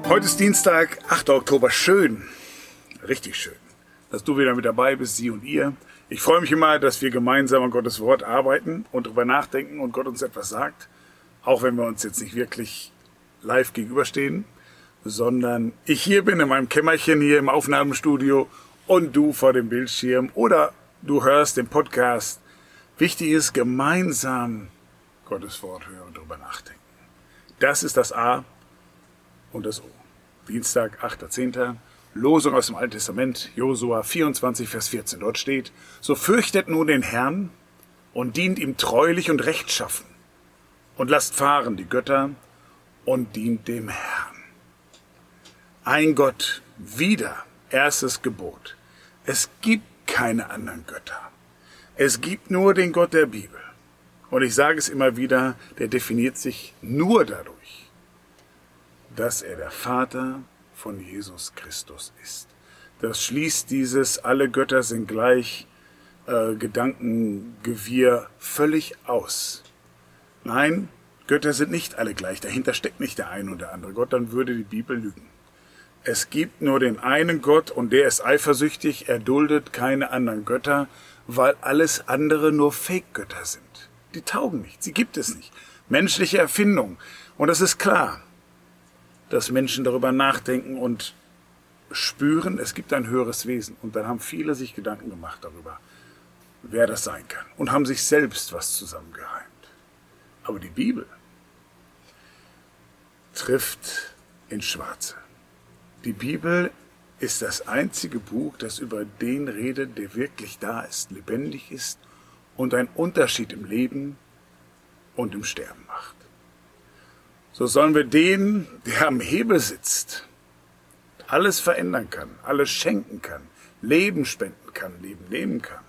Heute ist Dienstag, 8. Oktober. Schön, richtig schön, dass du wieder mit dabei bist, sie und ihr. Ich freue mich immer, dass wir gemeinsam an Gottes Wort arbeiten und darüber nachdenken und Gott uns etwas sagt. Auch wenn wir uns jetzt nicht wirklich live gegenüberstehen, sondern ich hier bin in meinem Kämmerchen hier im Aufnahmestudio und du vor dem Bildschirm oder du hörst den Podcast. Wichtig ist, gemeinsam Gottes Wort hören und darüber nachdenken. Das ist das A und das O. Dienstag, 8.10. Losung aus dem Alten Testament, Josua 24, Vers 14. Dort steht: So fürchtet nun den Herrn und dient ihm treulich und rechtschaffen und lasst fahren die Götter und dient dem Herrn. Ein Gott, wieder, erstes Gebot. Es gibt keine anderen Götter. Es gibt nur den Gott der Bibel. Und ich sage es immer wieder, der definiert sich nur dadurch, dass er der Vater von Jesus Christus ist. Das schließt dieses alle Götter sind gleich Gedankengewirr völlig aus. Nein, Götter sind nicht alle gleich. Dahinter steckt nicht der eine und der andere Gott, dann würde die Bibel lügen. Es gibt nur den einen Gott und der ist eifersüchtig, er duldet keine anderen Götter, weil alles andere nur Fake-Götter sind. Die taugen nicht, sie gibt es nicht. Menschliche Erfindung. Und es ist klar, dass Menschen darüber nachdenken und spüren, es gibt ein höheres Wesen. Und dann haben viele sich Gedanken gemacht darüber, wer das sein kann. Und haben sich selbst was zusammengereimt. Aber die Bibel trifft ins Schwarze. Die Bibel ist das einzige Buch, das über den redet, der wirklich da ist, lebendig ist und einen Unterschied im Leben und im Sterben macht. So sollen wir den, der am Hebel sitzt, alles verändern kann, alles schenken kann, Leben spenden kann, Leben nehmen kann,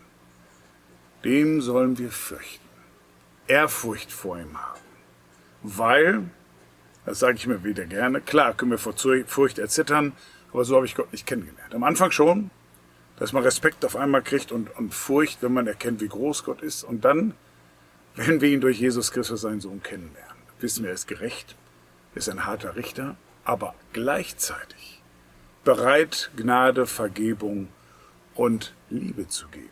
dem sollen wir fürchten, Ehrfurcht vor ihm haben. Weil, das sage ich mir wieder gerne, klar können wir vor Furcht erzittern, aber so habe ich Gott nicht kennengelernt. Am Anfang schon, dass man Respekt auf einmal kriegt und Furcht, wenn man erkennt, wie groß Gott ist. Und dann, wenn wir ihn durch Jesus Christus, seinen Sohn, kennenlernen, wissen wir, er ist gerecht, er ist ein harter Richter, aber gleichzeitig bereit, Gnade, Vergebung und Liebe zu geben.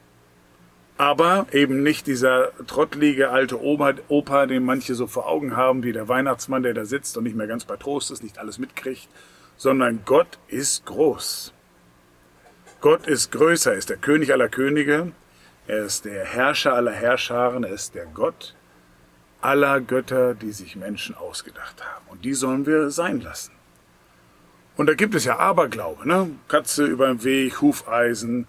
Aber eben nicht dieser trottlige alte Opa, den manche so vor Augen haben, wie der Weihnachtsmann, der da sitzt und nicht mehr ganz bei Trost ist, nicht alles mitkriegt, sondern Gott ist groß. Gott ist größer, er ist der König aller Könige, er ist der Herrscher aller Herrscharen, er ist der Gott aller Götter, die sich Menschen ausgedacht haben. Und die sollen wir sein lassen. Und da gibt es ja Aberglaube, ne? Katze über dem Weg, Hufeisen,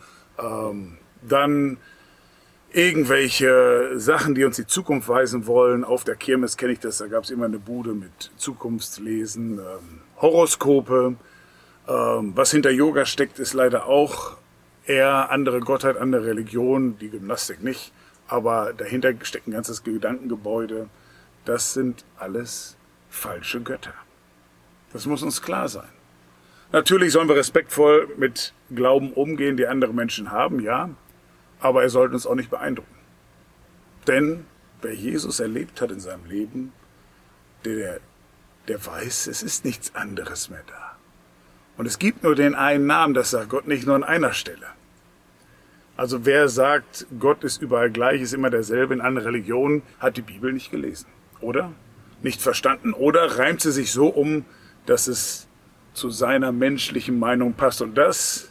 dann irgendwelche Sachen, die uns die Zukunft weisen wollen. Auf der Kirmes kenne ich das, da gab es immer eine Bude mit Zukunftslesen, Horoskope. Was hinter Yoga steckt, ist leider auch eher andere Gottheit, andere Religion, die Gymnastik nicht. Aber dahinter steckt ein ganzes Gedankengebäude. Das sind alles falsche Götter. Das muss uns klar sein. Natürlich sollen wir respektvoll mit Glauben umgehen, die andere Menschen haben, ja. Aber er sollte uns auch nicht beeindrucken. Denn wer Jesus erlebt hat in seinem Leben, der weiß, es ist nichts anderes mehr da. Und es gibt nur den einen Namen, das sagt Gott nicht nur an einer Stelle. Also wer sagt, Gott ist überall gleich, ist immer derselbe in anderen Religionen, hat die Bibel nicht gelesen. Oder? Nicht verstanden? Oder reimt sie sich so um, dass es zu seiner menschlichen Meinung passt. Und das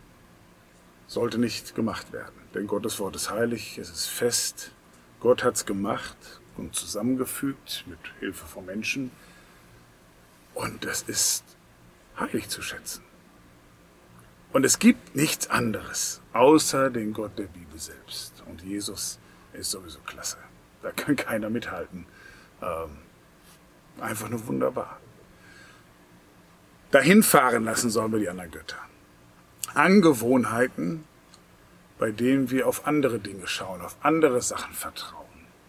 sollte nicht gemacht werden. Denn Gottes Wort ist heilig, es ist fest. Gott hat es gemacht und zusammengefügt mit Hilfe von Menschen. Und das ist heilig zu schätzen. Und es gibt nichts anderes, außer den Gott der Bibel selbst. Und Jesus ist sowieso klasse. Da kann keiner mithalten. Einfach nur wunderbar. Dahin fahren lassen sollen wir die anderen Götter. Angewohnheiten, bei denen wir auf andere Dinge schauen, auf andere Sachen vertrauen.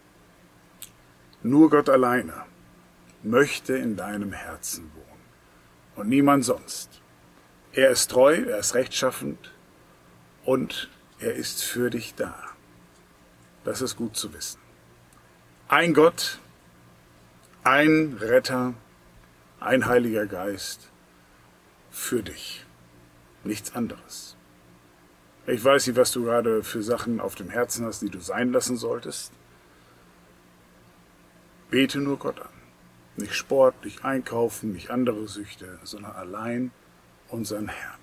Nur Gott alleine möchte in deinem Herzen wohnen und niemand sonst. Er ist treu, er ist rechtschaffend und er ist für dich da. Das ist gut zu wissen. Ein Gott, ein Retter, ein Heiliger Geist für dich. Nichts anderes. Ich weiß nicht, was du gerade für Sachen auf dem Herzen hast, die du sein lassen solltest. Bete nur Gott an. Nicht Sport, nicht Einkaufen, nicht andere Süchte, sondern allein unseren Herrn.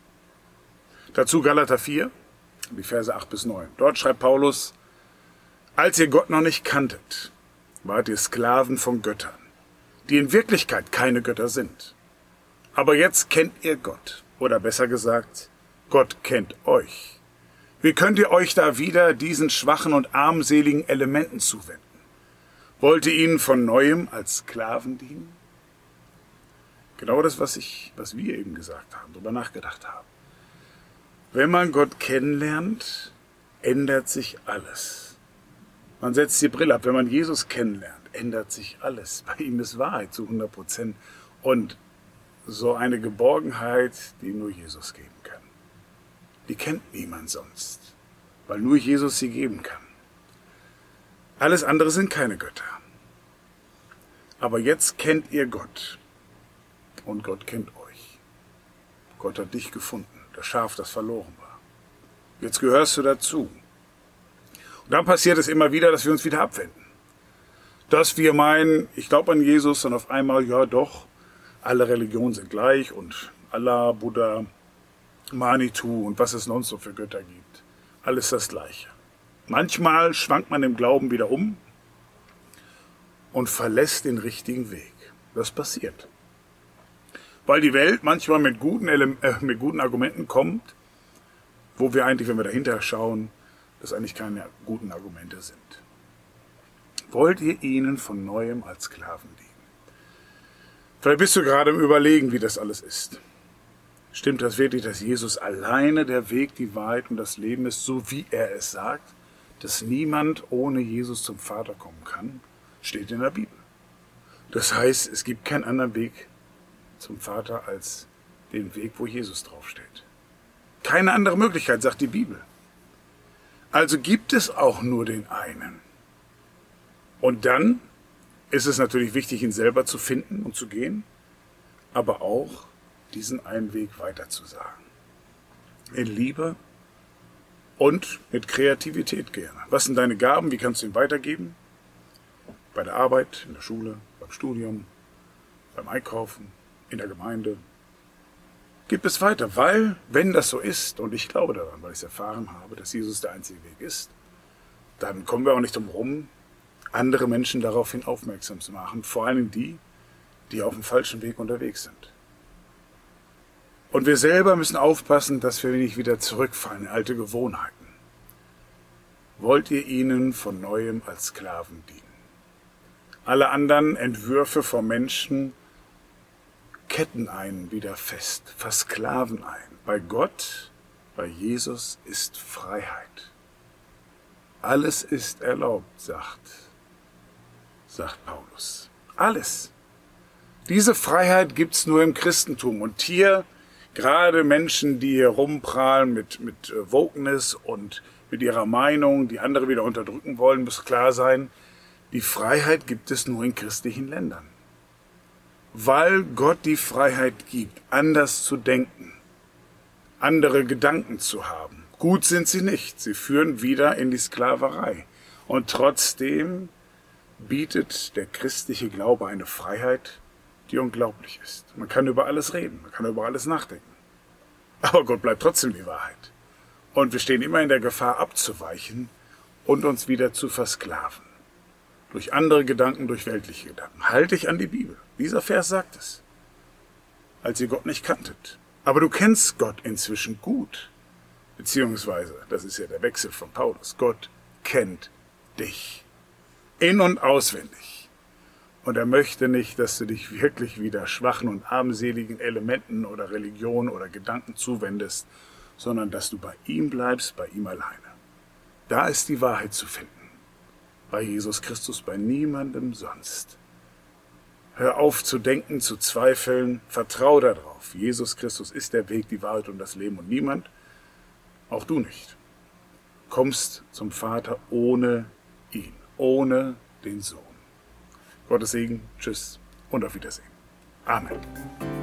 Dazu Galater 4, die Verse 8 bis 9. Dort schreibt Paulus: Als ihr Gott noch nicht kanntet, wart ihr Sklaven von Göttern, die in Wirklichkeit keine Götter sind. Aber jetzt kennt ihr Gott, oder besser gesagt, Gott kennt euch. Wie könnt ihr euch da wieder diesen schwachen und armseligen Elementen zuwenden? Wollt ihr ihnen von Neuem als Sklaven dienen? Genau das, was wir eben gesagt haben, darüber nachgedacht haben. Wenn man Gott kennenlernt, ändert sich alles. Man setzt die Brille ab. Wenn man Jesus kennenlernt, ändert sich alles. Bei ihm ist Wahrheit zu 100%. Und so eine Geborgenheit, die nur Jesus geben kann. Die kennt niemand sonst, weil nur Jesus sie geben kann. Alles andere sind keine Götter. Aber jetzt kennt ihr Gott. Und Gott kennt euch. Gott hat dich gefunden, das Schaf, das verloren war. Jetzt gehörst du dazu. Und dann passiert es immer wieder, dass wir uns wieder abwenden. Dass wir meinen, ich glaube an Jesus, und auf einmal, ja doch, alle Religionen sind gleich und Allah, Buddha, Manitou und was es sonst so für Götter gibt. Alles das Gleiche. Manchmal schwankt man im Glauben wieder um und verlässt den richtigen Weg. Das passiert. Weil die Welt manchmal mit guten Argumenten kommt, wo wir eigentlich, wenn wir dahinter schauen, das eigentlich keine guten Argumente sind. Wollt ihr ihnen von Neuem als Sklaven dienen? Vielleicht bist du gerade im Überlegen, wie das alles ist. Stimmt das wirklich, dass Jesus alleine der Weg, die Wahrheit und das Leben ist, so wie er es sagt, dass niemand ohne Jesus zum Vater kommen kann? Steht in der Bibel. Das heißt, es gibt keinen anderen Weg zum Vater als den Weg, wo Jesus draufsteht. Keine andere Möglichkeit, sagt die Bibel. Also gibt es auch nur den einen. Und dann ist es natürlich wichtig, ihn selber zu finden und zu gehen, aber auch diesen einen Weg weiterzusagen. In Liebe und mit Kreativität gerne. Was sind deine Gaben? Wie kannst du ihn weitergeben? Bei der Arbeit, in der Schule, beim Studium, beim Einkaufen, in der Gemeinde. Gib es weiter, weil, wenn das so ist, und ich glaube daran, weil ich es erfahren habe, dass Jesus der einzige Weg ist, dann kommen wir auch nicht drum herum, andere Menschen daraufhin aufmerksam zu machen, vor allem die, die auf dem falschen Weg unterwegs sind. Und wir selber müssen aufpassen, dass wir nicht wieder zurückfallen in alte Gewohnheiten. Wollt ihr ihnen von Neuem als Sklaven dienen? Alle anderen Entwürfe von Menschen ketten einen wieder fest, versklaven einen. Bei Gott, bei Jesus ist Freiheit. Alles ist erlaubt, sagt Paulus. Alles. Diese Freiheit gibt's nur im Christentum. Und hier, gerade Menschen, die hier rumprahlen mit Wokeness und mit ihrer Meinung, die andere wieder unterdrücken wollen, muss klar sein, die Freiheit gibt es nur in christlichen Ländern. Weil Gott die Freiheit gibt, anders zu denken, andere Gedanken zu haben. Gut sind sie nicht, sie führen wieder in die Sklaverei. Und trotzdem bietet der christliche Glaube eine Freiheit, die unglaublich ist. Man kann über alles reden, man kann über alles nachdenken. Aber Gott bleibt trotzdem die Wahrheit. Und wir stehen immer in der Gefahr, abzuweichen und uns wieder zu versklaven. Durch andere Gedanken, durch weltliche Gedanken. Halte dich an die Bibel. Dieser Vers sagt es. Als ihr Gott nicht kanntet. Aber du kennst Gott inzwischen gut. Beziehungsweise, das ist ja der Wechsel von Paulus. Gott kennt dich. In- und auswendig. Und er möchte nicht, dass du dich wirklich wieder schwachen und armseligen Elementen oder Religionen oder Gedanken zuwendest, sondern dass du bei ihm bleibst, bei ihm alleine. Da ist die Wahrheit zu finden. Bei Jesus Christus, bei niemandem sonst. Hör auf zu denken, zu zweifeln, vertrau darauf. Jesus Christus ist der Weg, die Wahrheit und das Leben und niemand, auch du nicht, kommst zum Vater ohne ihn, ohne den Sohn. Gottes Segen, tschüss und auf Wiedersehen. Amen.